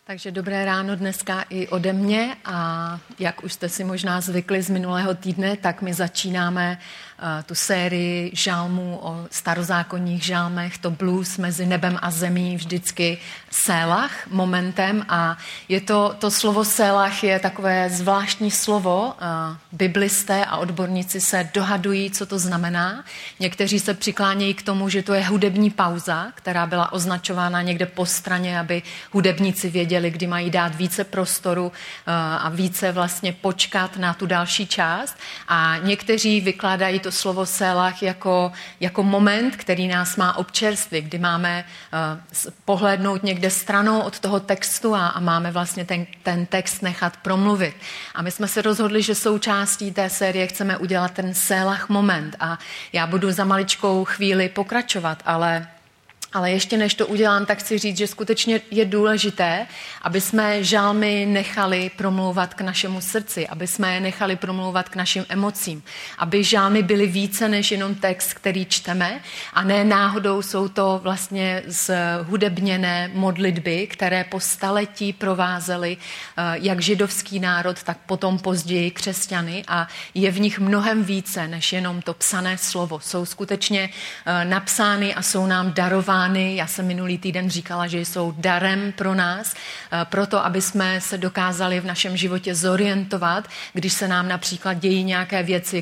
Takže dobré ráno dneska i ode mě a jak už jste si možná zvykli z minulého týdne, tak my začínáme tu sérii žalmů o starozákonních žalmech, to blues mezi nebem a zemí, vždycky sélach momentem a je to slovo sélach je takové zvláštní slovo, biblisté a odborníci se dohadují, co to znamená. Někteří se přiklánějí k tomu, že to je hudební pauza, která byla označována někde po straně, aby hudebníci věděli, kdy mají dát více prostoru a více vlastně počkat na tu další část. A někteří vykládají to slovo sélach jako moment, který nás má občerstvit, kdy máme pohlédnout někde stranou od toho textu a máme vlastně ten text nechat promluvit. A my jsme se rozhodli, že součástí té série chceme udělat ten sélach moment. A já budu za maličkou chvíli pokračovat, ale ještě než to udělám, tak chci říct, že skutečně je důležité, aby jsme žalmy nechali promlouvat k našemu srdci, aby jsme je nechali promlouvat k našim emocím, aby žalmy byly více než jenom text, který čteme a ne náhodou jsou to vlastně zhudebněné modlitby, které po staletí provázely jak židovský národ, tak potom později křesťany a je v nich mnohem více než jenom to psané slovo. Jsou skutečně napsány a jsou nám darovány. Já jsem minulý týden říkala, že jsou darem pro nás, proto, aby jsme se dokázali v našem životě zorientovat, když se nám například dějí nějaké věci,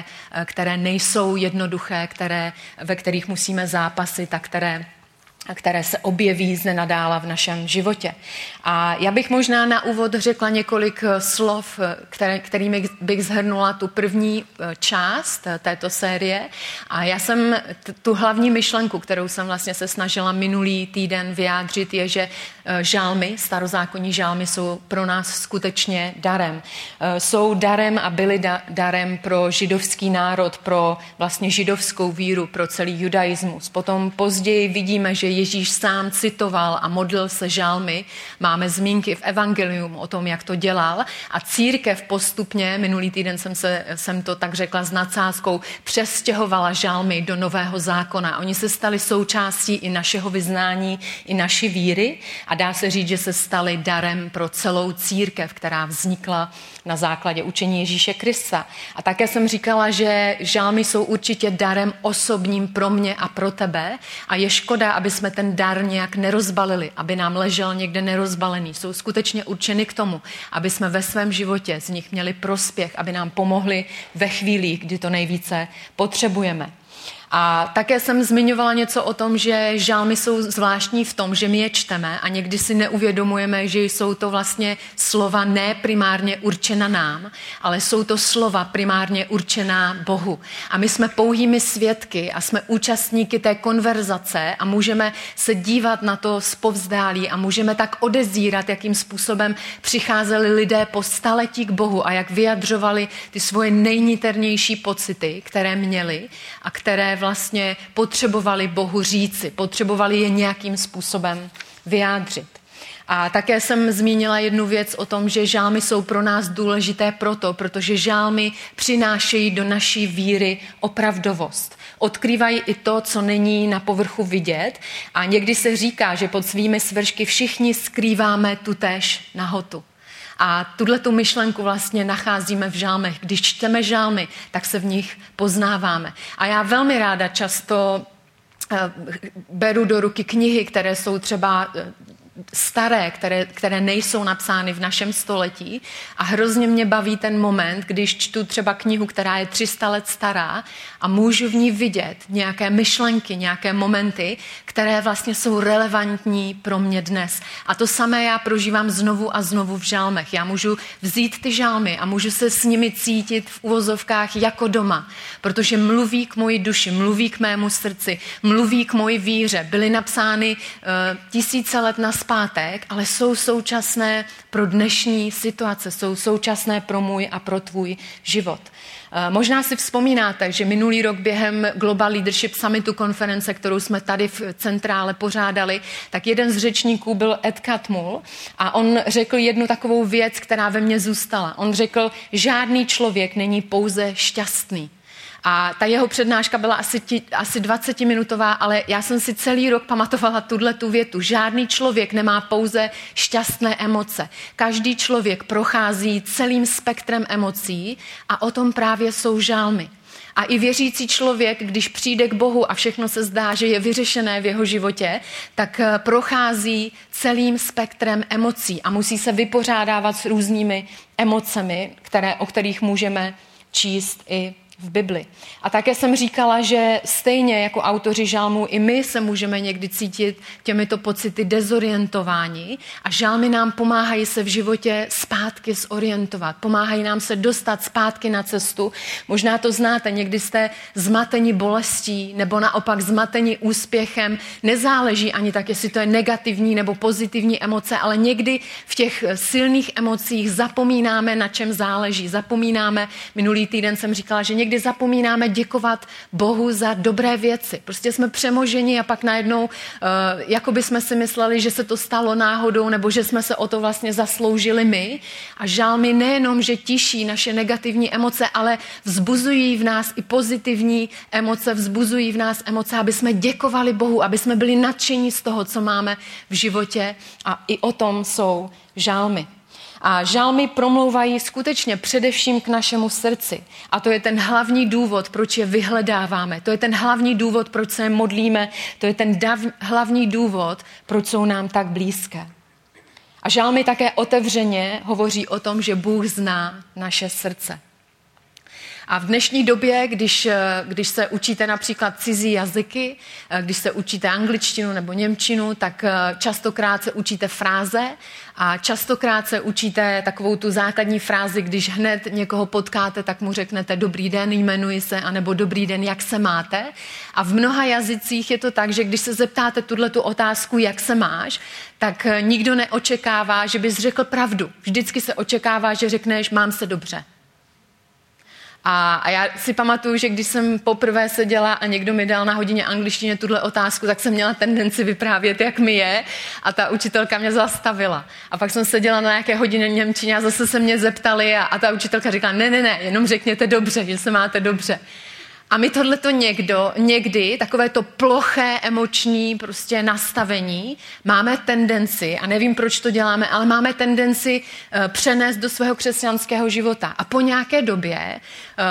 které nejsou jednoduché, ve kterých musíme zápasit a které se objeví znenadála v našem životě. A já bych možná na úvod řekla několik slov, kterými bych shrnula tu první část této série. A já jsem tu hlavní myšlenku, kterou jsem vlastně se snažila minulý týden vyjádřit, je, že žalmy, starozákonní žalmy jsou pro nás skutečně darem. Jsou darem a byly darem pro židovský národ, pro vlastně židovskou víru, pro celý judaismus. Potom později vidíme, že Ježíš sám citoval a modlil se žalmy. Máme zmínky v evangelium o tom, jak to dělal. A církev postupně, minulý týden jsem to tak řekla s nadsázkou, přestěhovala žalmy do Nového zákona. Oni se stali součástí i našeho vyznání, i naší víry. A dá se říct, že se stali darem pro celou církev, která vznikla na základě učení Ježíše Krista. A také jsem říkala, že žalmy jsou určitě darem osobním pro mě a pro tebe. A je škoda, aby jsme ten dar nějak nerozbalili, aby nám ležel někde nerozbalený. Jsou skutečně určeny k tomu, aby jsme ve svém životě z nich měli prospěch, aby nám pomohli ve chvílích, kdy to nejvíce potřebujeme. A také jsem zmiňovala něco o tom, že žalmy jsou zvláštní v tom, že my je čteme a někdy si neuvědomujeme, že jsou to vlastně slova ne primárně určena nám, ale jsou to slova primárně určená Bohu. A my jsme pouhými svědky a jsme účastníky té konverzace a můžeme se dívat na to zpovzdálí a můžeme tak odezírat, jakým způsobem přicházeli lidé po staletí k Bohu a jak vyjadřovali ty svoje nejniternější pocity, které měli a které vlastně potřebovali Bohu říci, potřebovali je nějakým způsobem vyjádřit. A také jsem zmínila jednu věc o tom, že žalmy jsou pro nás důležité protože žalmy přinášejí do naší víry opravdovost. Odkrývají i to, co není na povrchu vidět a někdy se říká, že pod svými svršky všichni skrýváme tutéž nahotu. A tu myšlenku vlastně nacházíme v žalmech. Když čteme žalmy, tak se v nich poznáváme. A já velmi ráda často beru do ruky knihy, které jsou třeba staré, které nejsou napsány v našem století a hrozně mě baví ten moment, když čtu třeba knihu, která je 300 let stará a můžu v ní vidět nějaké myšlenky, nějaké momenty, které vlastně jsou relevantní pro mě dnes. A to samé já prožívám znovu a znovu v žalmech. Já můžu vzít ty žalmy a můžu se s nimi cítit v uvozovkách jako doma, protože mluví k mojí duši, mluví k mému srdci, mluví k mojí víře. Byly napsány tisíce let nazpátek, ale jsou současné pro dnešní situace, jsou současné pro můj a pro tvůj život. Možná si vzpomínáte, že minulý rok během Global Leadership Summitu konference, kterou jsme tady v centrále pořádali, tak jeden z řečníků byl Ed Catmull a on řekl jednu takovou věc, která ve mně zůstala. On řekl, žádný člověk není pouze šťastný, A ta jeho přednáška byla asi 20-minutová, ale já jsem si celý rok pamatovala tu větu. Žádný člověk nemá pouze šťastné emoce. Každý člověk prochází celým spektrem emocí a o tom právě jsou žálmy. A i věřící člověk, když přijde k Bohu a všechno se zdá, že je vyřešené v jeho životě, tak prochází celým spektrem emocí a musí se vypořádávat s různými emocemi, o kterých můžeme číst i v Bibli. A také jsem říkala, že stejně jako autoři žalmů i my se můžeme někdy cítit těmito pocity dezorientování a žalmy nám pomáhají se v životě zpátky zorientovat. Pomáhají nám se dostat zpátky na cestu. Možná to znáte, někdy jste zmateni bolestí nebo naopak zmateni úspěchem. Nezáleží ani tak, jestli to je negativní nebo pozitivní emoce, ale někdy v těch silných emocích zapomínáme, na čem záleží. Zapomínáme, minulý týden jsem říkala, že někdy zapomínáme děkovat Bohu za dobré věci. Prostě jsme přemoženi a pak najednou, jako by jsme si mysleli, že se to stalo náhodou nebo že jsme se o to vlastně zasloužili my. A žalmy nejenom, že tiší naše negativní emoce, ale vzbuzují v nás i pozitivní emoce, vzbuzují v nás emoce, aby jsme děkovali Bohu, aby jsme byli nadšení z toho, co máme v životě. A i o tom jsou žalmy. A žalmy promlouvají skutečně především k našemu srdci. A to je ten hlavní důvod, proč je vyhledáváme. To je ten hlavní důvod, proč se modlíme. To je ten hlavní důvod, proč jsou nám tak blízké. A žalmy také otevřeně hovoří o tom, že Bůh zná naše srdce. A v dnešní době, když se učíte například cizí jazyky, když se učíte angličtinu nebo němčinu, tak častokrát se učíte fráze a častokrát se učíte takovou tu základní frázi, když hned někoho potkáte, tak mu řeknete dobrý den, jmenuji se, anebo dobrý den, jak se máte. A v mnoha jazycích je to tak, že když se zeptáte tu otázku, jak se máš, tak nikdo neočekává, že bys řekl pravdu. Vždycky se očekává, že řekneš, mám se dobře. A já si pamatuju, že když jsem poprvé seděla a někdo mi dal na hodině angličtině tuhle otázku, tak jsem měla tendenci vyprávět, jak mi je a ta učitelka mě zastavila. A pak jsem seděla na nějaké hodině němčině a zase se mě zeptali a ta učitelka říkala, ne, jenom řekněte dobře, že se máte dobře. A my tohleto někdy, takové to ploché emoční prostě nastavení, máme tendenci, a nevím, proč to děláme, ale máme tendenci přenést do svého křesťanského života. A po nějaké době,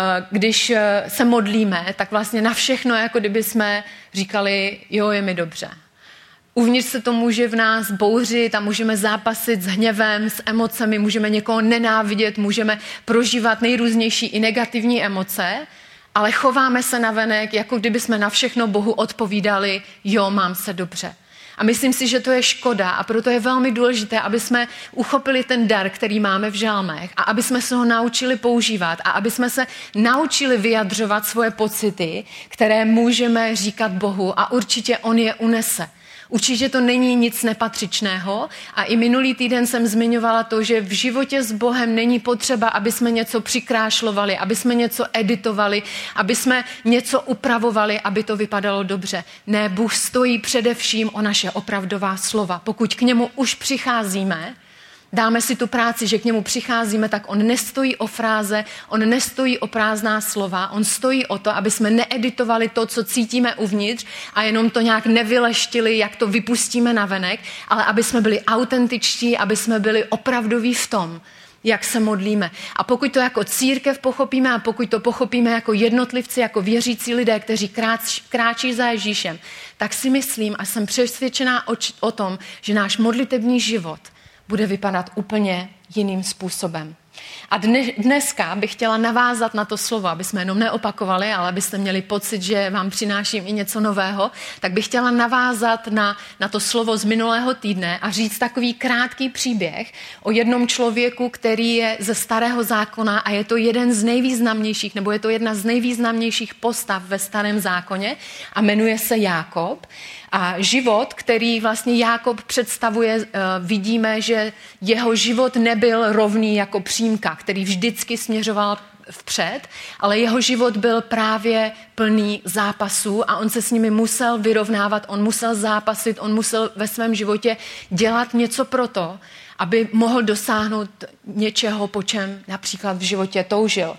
když se modlíme, tak vlastně na všechno, jako kdyby jsme říkali, jo, je mi dobře. Uvnitř se to může v nás bouřit a můžeme zápasit s hněvem, s emocemi, můžeme někoho nenávidět, můžeme prožívat nejrůznější i negativní emoce, ale chováme se navenek, jako kdyby jsme na všechno Bohu odpovídali, jo, mám se dobře. A myslím si, že to je škoda a proto je velmi důležité, aby jsme uchopili ten dar, který máme v žalmech a aby jsme se ho naučili používat a aby jsme se naučili vyjadřovat svoje pocity, které můžeme říkat Bohu a určitě on je unese. Určitě to není nic nepatřičného a i minulý týden jsem zmiňovala to, že v životě s Bohem není potřeba, aby jsme něco přikrášlovali, aby jsme něco editovali, aby jsme něco upravovali, aby to vypadalo dobře. Ne, Bůh stojí především o naše opravdová slova. Pokud k němu už přicházíme, dáme si tu práci, že k němu přicházíme, tak on nestojí o fráze, on nestojí o prázdná slova, on stojí o to, aby jsme needitovali to, co cítíme uvnitř a jenom to nějak nevyleštili, jak to vypustíme navenek, ale aby jsme byli autentičtí, aby jsme byli opravdoví v tom, jak se modlíme. A pokud to jako církev pochopíme a pokud to pochopíme jako jednotlivci, jako věřící lidé, kteří kráčí za Ježíšem, tak si myslím a jsem přesvědčená o tom, že náš modlitební život bude vypadat úplně jiným způsobem. A dneska bych chtěla navázat na to slovo, aby jsme jenom neopakovali, ale abyste měli pocit, že vám přináším i něco nového, tak bych chtěla navázat na to slovo z minulého týdne a říct takový krátký příběh o jednom člověku, který je ze Starého zákona a je to jeden z nejvýznamnějších, nebo je to jedna z nejvýznamnějších postav ve Starém zákoně a jmenuje se Jákob. A život, který vlastně Jákob představuje, vidíme, že jeho život nebyl rovný jako přímka, který vždycky směřoval vpřed, ale jeho život byl právě plný zápasů a on se s nimi musel vyrovnávat, on musel zápasit, on musel ve svém životě dělat něco proto, aby mohl dosáhnout něčeho, po čem například v životě toužil.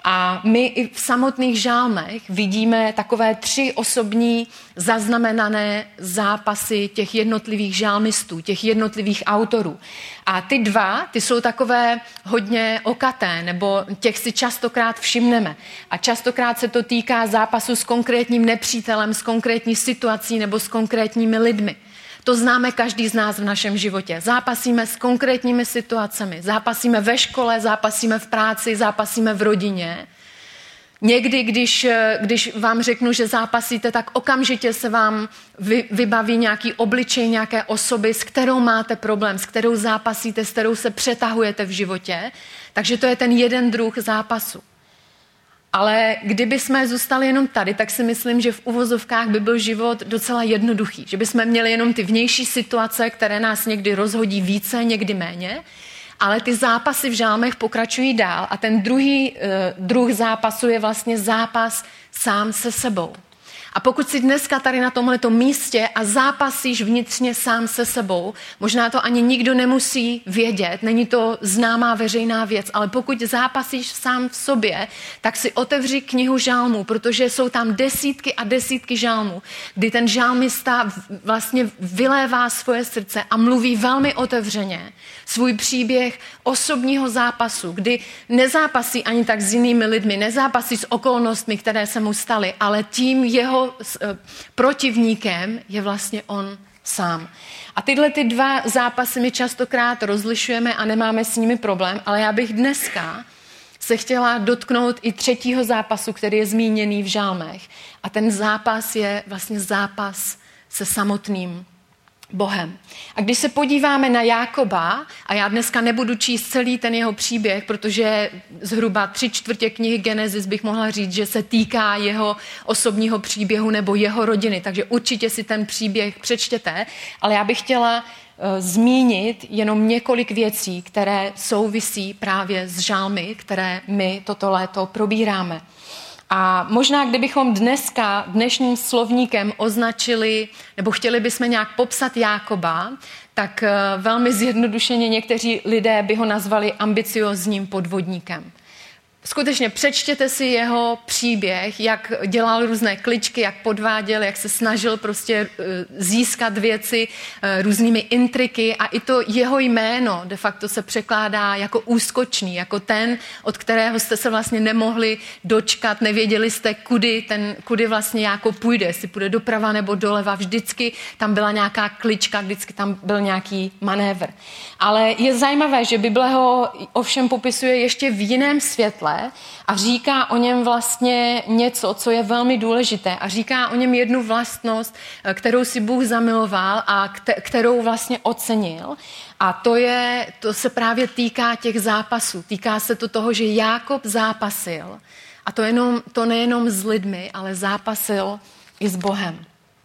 A my i v samotných žálmech vidíme takové 3 osobní zaznamenané zápasy těch jednotlivých žálmistů, těch jednotlivých autorů. A ty 2, ty jsou takové hodně okaté, nebo těch si častokrát všimneme. A častokrát se to týká zápasu s konkrétním nepřítelem, s konkrétní situací nebo s konkrétními lidmi. To známe každý z nás v našem životě. Zápasíme s konkrétními situacemi. Zápasíme ve škole, zápasíme v práci, zápasíme v rodině. Někdy, když vám řeknu, že zápasíte, tak okamžitě se vám vybaví nějaký obličej, nějaké osoby, s kterou máte problém, s kterou zápasíte, s kterou se přetahujete v životě. Takže to je ten jeden druh zápasu. Ale kdyby jsme zůstali jenom tady, tak si myslím, že v uvozovkách by byl život docela jednoduchý. Že bychom měli jenom ty vnější situace, které nás někdy rozhodí více, někdy méně, ale ty zápasy v žálmech pokračují dál a ten druhý druh zápasu je vlastně zápas sám se sebou. A pokud si dneska tady na tomhletom místě a zápasíš vnitřně sám se sebou, možná to ani nikdo nemusí vědět, není to známá veřejná věc, ale pokud zápasíš sám v sobě, tak si otevři knihu žálmů, protože jsou tam desítky a desítky žálmů, kdy ten žálmista vlastně vylévá svoje srdce a mluví velmi otevřeně svůj příběh osobního zápasu, kdy nezápasí ani tak s jinými lidmi, nezápasí s okolnostmi, které se mu staly, ale tím jeho protivníkem je vlastně on sám. A tyhle ty 2 zápasy my častokrát rozlišujeme a nemáme s nimi problém, ale já bych dneska se chtěla dotknout i 3. zápasu, který je zmíněný v žálmech. A ten zápas je vlastně zápas se samotným Bohem. A když se podíváme na Jákoba, a já dneska nebudu číst celý ten jeho příběh, protože zhruba 3/4 knihy Genesis bych mohla říct, že se týká jeho osobního příběhu nebo jeho rodiny, takže určitě si ten příběh přečtěte, ale já bych chtěla zmínit jenom několik věcí, které souvisí právě s žálmy, které my toto léto probíráme. A možná, kdybychom dnešním slovníkem označili, nebo chtěli bychom nějak popsat Jákoba, tak velmi zjednodušeně někteří lidé by ho nazvali ambiciózním podvodníkem. Skutečně přečtěte si jeho příběh, jak dělal různé kličky, jak podváděl, jak se snažil prostě získat věci různými intriky a i to jeho jméno de facto se překládá jako úskočný, jako ten, od kterého jste se vlastně nemohli dočkat, nevěděli jste, kudy vlastně Jákob půjde, jestli půjde doprava nebo doleva, vždycky tam byla nějaká klička, vždycky tam byl nějaký manévr. Ale je zajímavé, že Bible ho ovšem popisuje ještě v jiném světle, a říká o něm vlastně něco, co je velmi důležité a říká o něm jednu vlastnost, kterou si Bůh zamiloval a kterou vlastně ocenil a to se právě týká těch zápasů. Týká se to toho, že Jákob zápasil a to nejenom s lidmi, ale zápasil i s Bohem.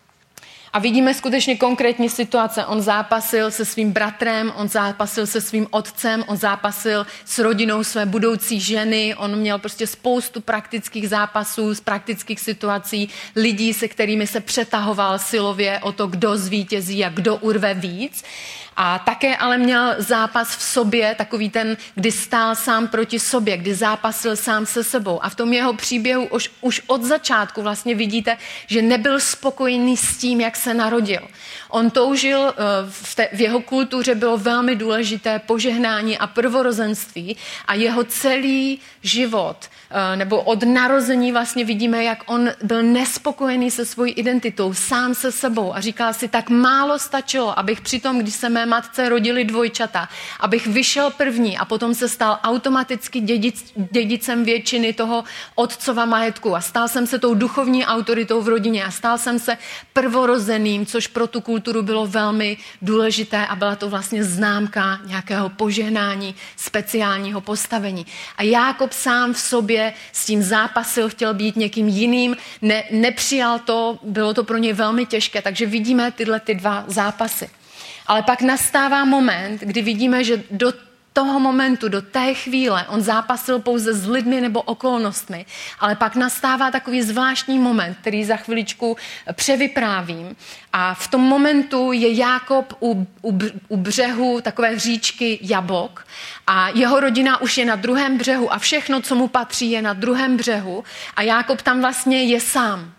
A vidíme skutečně konkrétní situace. On zápasil se svým bratrem, on zápasil se svým otcem, on zápasil s rodinou své budoucí ženy, on měl prostě spoustu praktických zápasů, z praktických situací, lidí, se kterými se přetahoval silově o to, kdo zvítězí a kdo urve víc. A také ale měl zápas v sobě, takový ten, kdy stál sám proti sobě, kdy zápasil sám se sebou. A v tom jeho příběhu už od začátku vlastně vidíte, že nebyl spokojený s tím, jak se narodil. On toužil, v jeho kultuře bylo velmi důležité požehnání a prvorozenství a jeho celý život, nebo od narození vlastně vidíme, jak on byl nespokojený se svojí identitou, sám se sebou a říkal si, tak málo stačilo, abych přitom, když se mé matce rodili dvojčata, abych vyšel první a potom se stal automaticky dědicem většiny toho otcova majetku a stal jsem se tou duchovní autoritou v rodině a stal jsem se prvorozeným, což pro tu kulturu bylo velmi důležité a byla to vlastně známka nějakého požehnání, speciálního postavení. A Jákob sám v sobě s tím zápasil, chtěl být někým jiným, nepřijal to, bylo to pro něj velmi těžké, takže vidíme tyhle ty 2 zápasy. Ale pak nastává moment, kdy vidíme, že do toho momentu, do té chvíle, on zápasil pouze s lidmi nebo okolnostmi, ale pak nastává takový zvláštní moment, který za chviličku převyprávím. A v tom momentu je Jákob u břehu takové říčky Jabok a jeho rodina už je na druhém břehu a všechno, co mu patří, je na druhém břehu a Jákob tam vlastně je sám.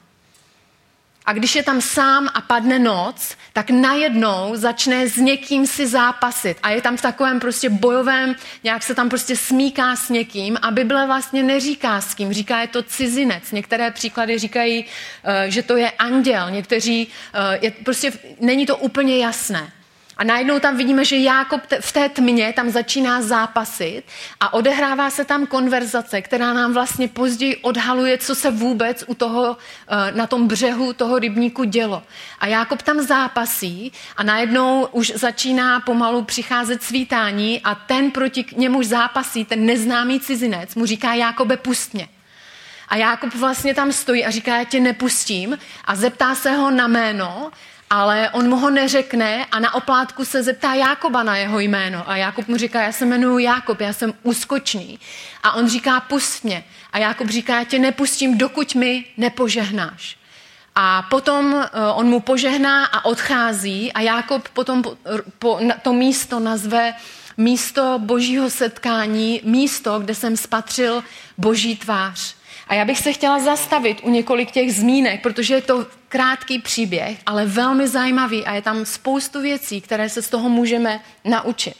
A když je tam sám a padne noc, tak najednou začne s někým si zápasit. A je tam v takovém prostě bojovém, nějak se tam prostě smíká s někým a Bible vlastně neříká s kým, říká je to cizinec. Některé příklady říkají, že to je anděl, někteří, prostě není to úplně jasné. A najednou tam vidíme, že Jákob v té tmě tam začíná zápasit a odehrává se tam konverzace, která nám vlastně později odhaluje, co se vůbec u toho, na tom břehu toho rybníku dělo. A Jákob tam zápasí a najednou už začíná pomalu přicházet svítání a ten proti němuž zápasí, ten neznámý cizinec, mu říká: Jákobe, pust mě. A Jákob vlastně tam stojí a říká: já tě nepustím, a zeptá se ho na jméno, ale on mu ho neřekne a na oplátku se zeptá Jákoba na jeho jméno. A Jákob mu říká: já se jmenuji Jákob, já jsem úskočný. A on říká: pust mě. A Jákob říká: já tě nepustím, dokud mi nepožehnáš. A potom on mu požehná a odchází a Jákob potom to místo nazve místo božího setkání, místo, kde jsem spatřil boží tvář. A já bych se chtěla zastavit u několik těch zmínek, protože je to krátký příběh, ale velmi zajímavý a je tam spoustu věcí, které se z toho můžeme naučit.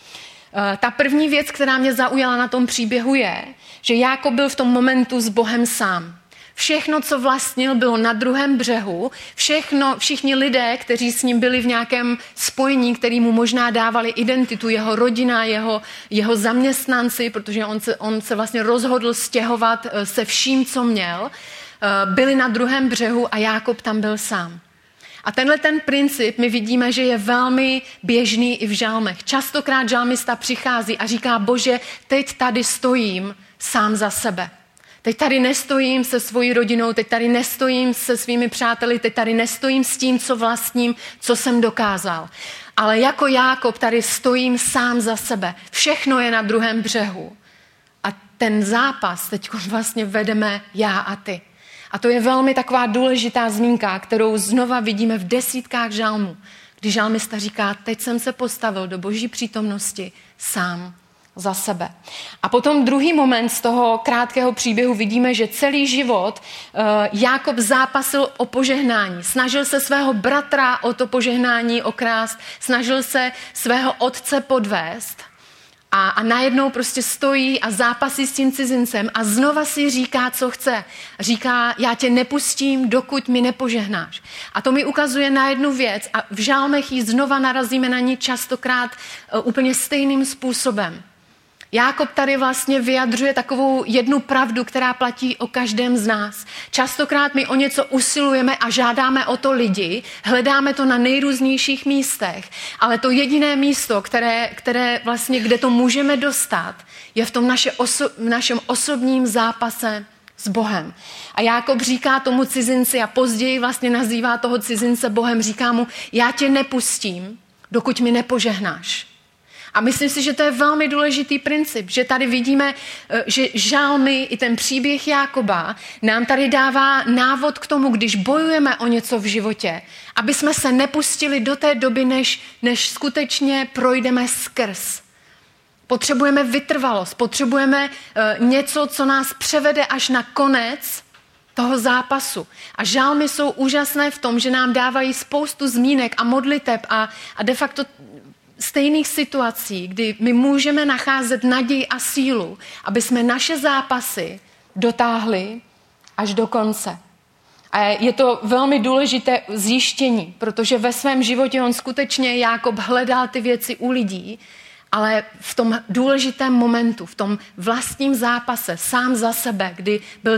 Ta první věc, která mě zaujala na tom příběhu, je, že Jákob byl v tom momentu s Bohem sám. Všechno, co vlastnil, bylo na druhém břehu. Všichni lidé, kteří s ním byli v nějakém spojení, který mu možná dávali identitu, jeho rodina, jeho zaměstnanci, protože on se vlastně rozhodl stěhovat se vším, co měl, byli na druhém břehu a Jákob tam byl sám. A tenhle ten princip my vidíme, že je velmi běžný i v žalmech. Častokrát žalmista přichází a říká: Bože, teď tady stojím sám za sebe. Teď tady nestojím se svojí rodinou, teď tady nestojím se svými přáteli, teď tady nestojím s tím, co vlastním, co jsem dokázal. Ale jako Jákob tady stojím sám za sebe. Všechno je na druhém břehu. A ten zápas teď vlastně vedeme já a ty. A to je velmi taková důležitá zmínka, kterou znova vidíme v desítkách žalmů, kdy žalmista říká: teď jsem se postavil do boží přítomnosti sám za sebe. A potom druhý moment z toho krátkého příběhu vidíme, že celý život Jákob zápasil o požehnání. Snažil se svého bratra o to požehnání okrást, snažil se svého otce podvést a najednou prostě stojí a zápasí s tím cizincem a znova si říká, co chce. Říká: já tě nepustím, dokud mi nepožehnáš. A to mi ukazuje na jednu věc a v žalmech ji znova narazíme na ní častokrát úplně stejným způsobem. Jákob tady vlastně vyjadřuje takovou jednu pravdu, která platí o každém z nás. Častokrát my o něco usilujeme a žádáme o to lidi, hledáme to na nejrůznějších místech, ale to jediné místo, které vlastně, kde to můžeme dostat, je v tom našem osobním zápase s Bohem. A Jákob říká tomu cizinci a později vlastně nazývá toho cizince Bohem, říká mu: já tě nepustím, dokud mi nepožehnáš. A myslím si, že to je velmi důležitý princip, že tady vidíme, že žalmy i ten příběh Jákoba nám tady dává návod k tomu, když bojujeme o něco v životě, aby jsme se nepustili do té doby, než skutečně projdeme skrz. Potřebujeme vytrvalost, potřebujeme něco, co nás převede až na konec toho zápasu. A žalmy jsou úžasné v tom, že nám dávají spoustu zmínek a modliteb a de facto stejných situací, kdy my můžeme nacházet naději a sílu, aby jsme naše zápasy dotáhli až do konce. A je to velmi důležité zjištění, protože ve svém životě on skutečně, Jákob, hledal ty věci u lidí, ale v tom důležitém momentu, v tom vlastním zápase, sám za sebe, kdy byl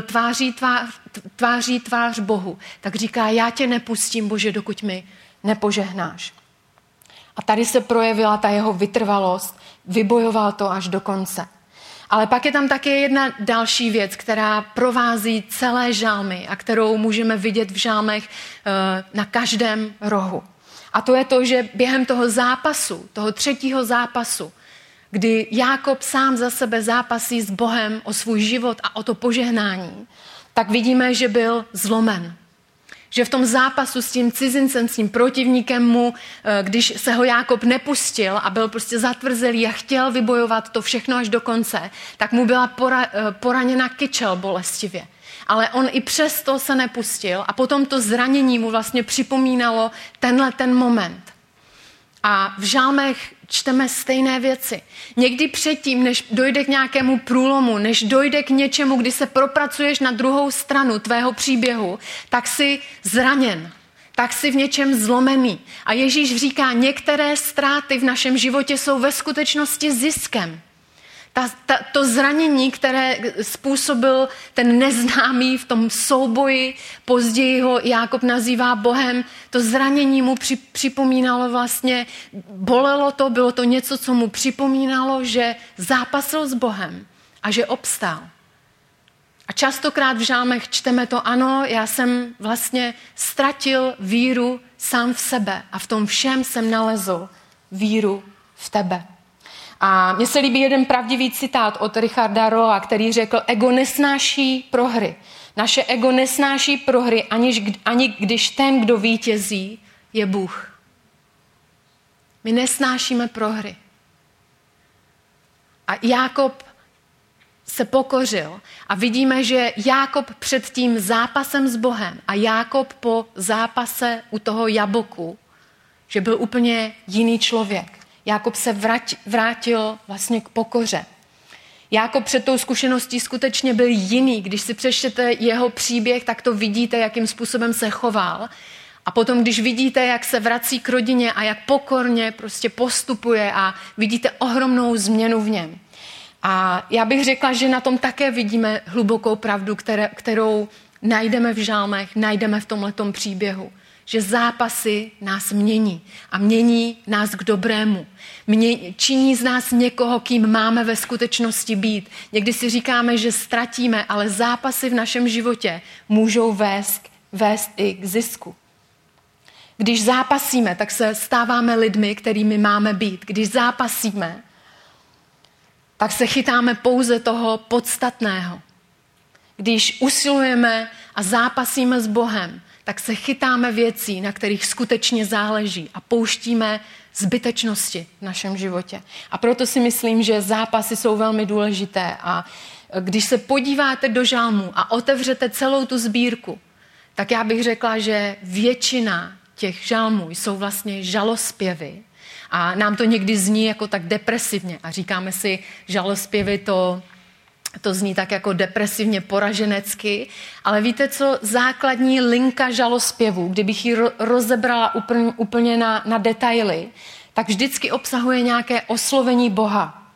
tváří tvář Bohu, tak říká: já tě nepustím, Bože, dokud mi nepožehnáš. A tady se projevila ta jeho vytrvalost, vybojoval to až do konce. Ale pak je tam také jedna další věc, která provází celé žalmy a kterou můžeme vidět v žalmech na každém rohu. A to je to, že během toho zápasu, toho třetího zápasu, kdy Jákob sám za sebe zápasí s Bohem o svůj život a o to požehnání, tak vidíme, že byl zlomen. Že v tom zápasu s tím cizincem, s tím protivníkem mu, když se ho Jákob nepustil a byl prostě zatvrzelý a chtěl vybojovat to všechno až do konce, tak mu byla poraněna kyčel bolestivě. Ale on i přesto se nepustil a potom to zranění mu vlastně připomínalo ten moment. A v žálmech čteme stejné věci. Někdy předtím, než dojde k nějakému průlomu, než dojde k něčemu, kdy se propracuješ na druhou stranu tvého příběhu, tak jsi zraněn, tak jsi v něčem zlomený. A Ježíš říká, některé ztráty v našem životě jsou ve skutečnosti ziskem. To zranění, které způsobil ten neznámý v tom souboji, později ho Jákob nazývá Bohem, to zranění mu připomínalo vlastně, bolelo to, bylo to něco, co mu připomínalo, že zápasil s Bohem a že obstál. A častokrát v žálmech čteme to, ano, já jsem vlastně ztratil víru sám v sebe a v tom všem jsem nalezl víru v tebe. A mně se líbí jeden pravdivý citát od Richarda Rolla, který řekl, ego nesnáší prohry. Naše ego nesnáší prohry, ani když ten, kdo vítězí, je Bůh. My nesnášíme prohry. A Jákob se pokořil a vidíme, že Jákob před tím zápasem s Bohem a Jákob po zápase u toho jaboku, že byl úplně jiný člověk. Jákob se vrátil vlastně k pokoře. Jákob před tou zkušeností skutečně byl jiný. Když si přečtete jeho příběh, tak to vidíte, jakým způsobem se choval. A potom, když vidíte, jak se vrací k rodině a jak pokorně prostě postupuje a vidíte ohromnou změnu v něm. A já bych řekla, že na tom také vidíme hlubokou pravdu, kterou najdeme v žálmech, najdeme v tomhletom příběhu. Že zápasy nás mění a mění nás k dobrému. Činí z nás někoho, kým máme ve skutečnosti být. Někdy si říkáme, že ztratíme, ale zápasy v našem životě můžou vést i k zisku. Když zápasíme, tak se stáváme lidmi, kterými máme být. Když zápasíme, tak se chytáme pouze toho podstatného. Když usilujeme a zápasíme s Bohem, tak se chytáme věcí, na kterých skutečně záleží a pouštíme zbytečnosti v našem životě. A proto si myslím, že zápasy jsou velmi důležité. A když se podíváte do žálmů a otevřete celou tu sbírku, tak já bych řekla, že většina těch žálmů jsou vlastně žalospěvy. A nám to někdy zní jako tak depresivně. A říkáme si, žalospěvy to zní tak jako depresivně, poraženecky, ale víte co, základní linka žalospěvu, kdybych ji rozebrala úplně na detaily, tak vždycky obsahuje nějaké oslovení Boha.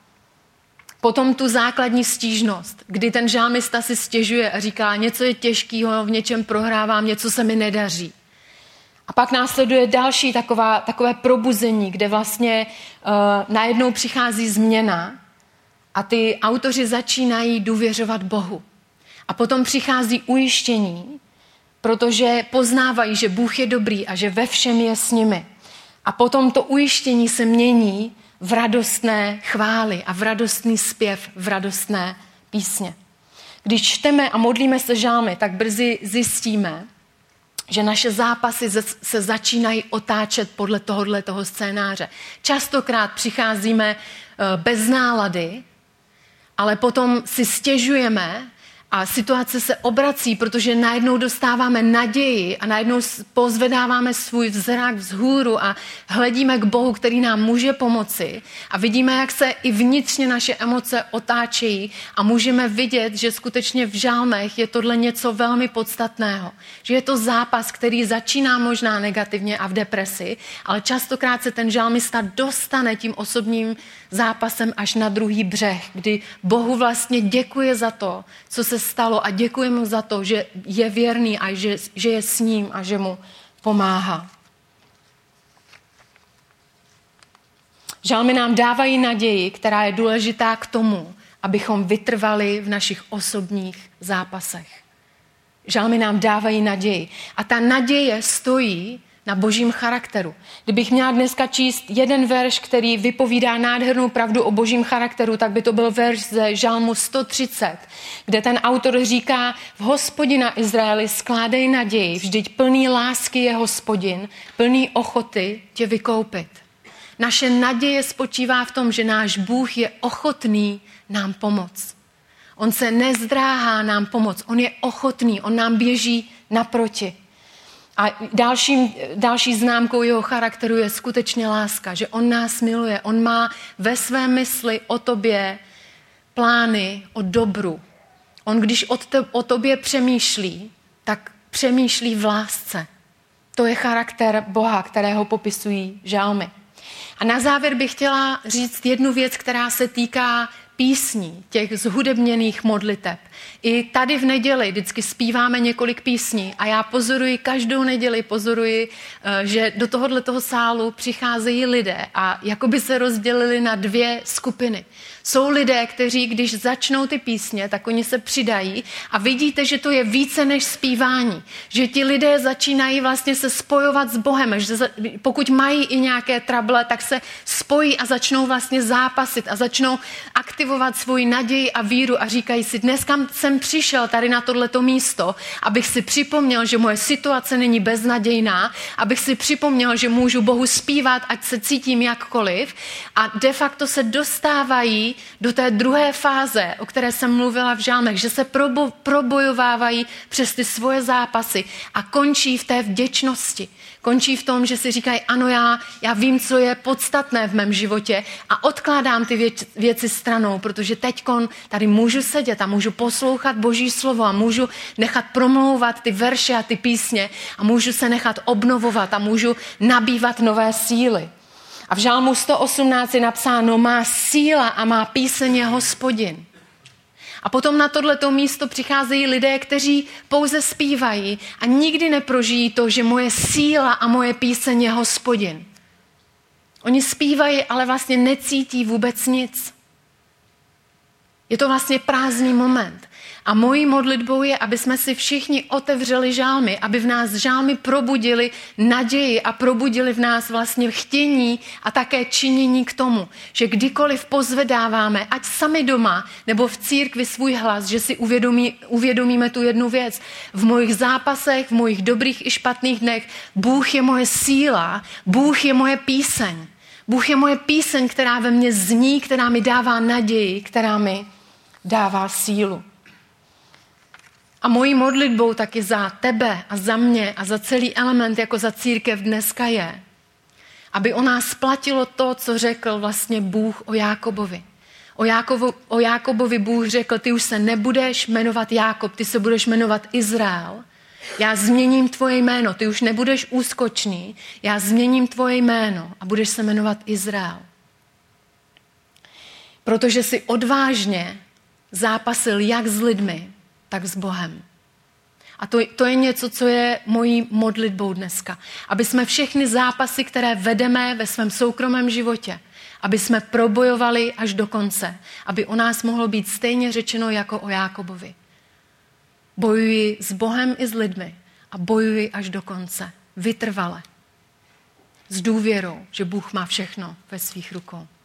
Potom tu základní stížnost, kdy ten žálmista si stěžuje a říká, něco je těžkého, v něčem prohrávám, něco se mi nedaří. A pak následuje další takové probuzení, kde vlastně najednou přichází změna, a ty autoři začínají důvěřovat Bohu. A potom přichází ujištění, protože poznávají, že Bůh je dobrý a že ve všem je s nimi. A potom to ujištění se mění v radostné chvály a v radostný zpěv, v radostné písně. Když čteme a modlíme se žálmy, tak brzy zjistíme, že naše zápasy se začínají otáčet podle toho scénáře. Častokrát přicházíme bez nálady, ale potom si stěžujeme a situace se obrací, protože najednou dostáváme naději a najednou pozvedáváme svůj vzrak vzhůru a hledíme k Bohu, který nám může pomoci a vidíme, jak se i vnitřně naše emoce otáčejí a můžeme vidět, že skutečně v žálmech je tohle něco velmi podstatného. Že je to zápas, který začíná možná negativně a v depresi, ale častokrát se ten žálmista dostane tím osobním zápasem až na druhý břeh, kdy Bohu vlastně děkuje za to, co se stalo a děkuje mu za to, že je věrný a že je s ním a že mu pomáhá. Žálmy nám dávají naději, která je důležitá k tomu, abychom vytrvali v našich osobních zápasech. Žálmy nám dávají naději. A ta naděje stojí na božím charakteru. Kdybych měla dneska číst jeden verš, který vypovídá nádhernou pravdu o božím charakteru, tak by to byl verš ze Žalmu 130, kde ten autor říká: v Hospodina Izraeli skládej naději, vždyť plný lásky je Hospodin, plný ochoty tě vykoupit. Naše naděje spočívá v tom, že náš Bůh je ochotný nám pomoct. On se nezdráhá nám pomoct, on je ochotný, on nám běží naproti. A další známkou jeho charakteru je skutečně láska, že on nás miluje, on má ve své mysli o tobě plány o dobru. On když o tobě přemýšlí, tak přemýšlí v lásce. To je charakter Boha, kterého popisují žalmy. A na závěr bych chtěla říct jednu věc, která se týká písní, těch zhudebněných modliteb. I tady v neděli vždycky zpíváme několik písní a já každou neděli pozoruji, že do tohoto sálu přicházejí lidé a jakoby se rozdělili na dvě skupiny. Jsou lidé, kteří, když začnou ty písně, tak oni se přidají a vidíte, že to je více než zpívání. Že ti lidé začínají vlastně se spojovat s Bohem. Že pokud mají i nějaké trable, tak se spojí a začnou vlastně zápasit a začnou aktivovat svoji naději a víru a říkají si, dneska jsem přišel tady na tohleto místo, abych si připomněl, že moje situace není beznadějná, abych si připomněl, že můžu Bohu zpívat, ať se cítím jakkoliv, a de facto se dostávají do té druhé fáze, o které jsem mluvila v žálmech, že se probojovávají přes ty svoje zápasy a končí v té vděčnosti. Končí v tom, že si říkají, ano, já vím, co je podstatné v mém životě a odkládám ty věci stranou, protože teďkon tady můžu sedět a můžu poslouchat Boží slovo a můžu nechat promlouvat ty verše a ty písně a můžu se nechat obnovovat a můžu nabývat nové síly. A v Žalmu 118 je napsáno, má síla a má píseň je Hospodin. A potom na tohleto místo přicházejí lidé, kteří pouze zpívají a nikdy neprožijí to, že moje síla a moje píseň je Hospodin. Oni zpívají, ale vlastně necítí vůbec nic. Je to vlastně prázdný moment. A mojí modlitbou je, aby jsme si všichni otevřeli žálmy, aby v nás žálmy probudili naději a probudili v nás vlastně chtění a také činění k tomu, že kdykoliv pozvedáváme, ať sami doma nebo v církvi svůj hlas, že si uvědomíme tu jednu věc. V mojich zápasech, v mojich dobrých i špatných dnech, Bůh je moje síla, Bůh je moje píseň. Bůh je moje píseň, která ve mně zní, která mi dává naději, která mi dává sílu. A mojí modlitbou taky za tebe a za mě a za celý element jako za církev dneska je, aby o nás platilo to, co řekl vlastně Bůh o Jákobovi. O Jákobovi Bůh řekl, ty už se nebudeš jmenovat Jákob, ty se budeš jmenovat Izrael. Já změním tvoje jméno, ty už nebudeš úskočný, já změním tvoje jméno a budeš se jmenovat Izrael. Protože jsi odvážně zápasil jak s lidmi, tak s Bohem. A to je něco, co je mojí modlitbou dneska. Aby jsme všechny zápasy, které vedeme ve svém soukromém životě, aby jsme probojovali až do konce. Aby o nás mohlo být stejně řečeno jako o Jákobovi. Bojuji s Bohem i s lidmi a bojuji až do konce. Vytrvale. S důvěrou, že Bůh má všechno ve svých rukou.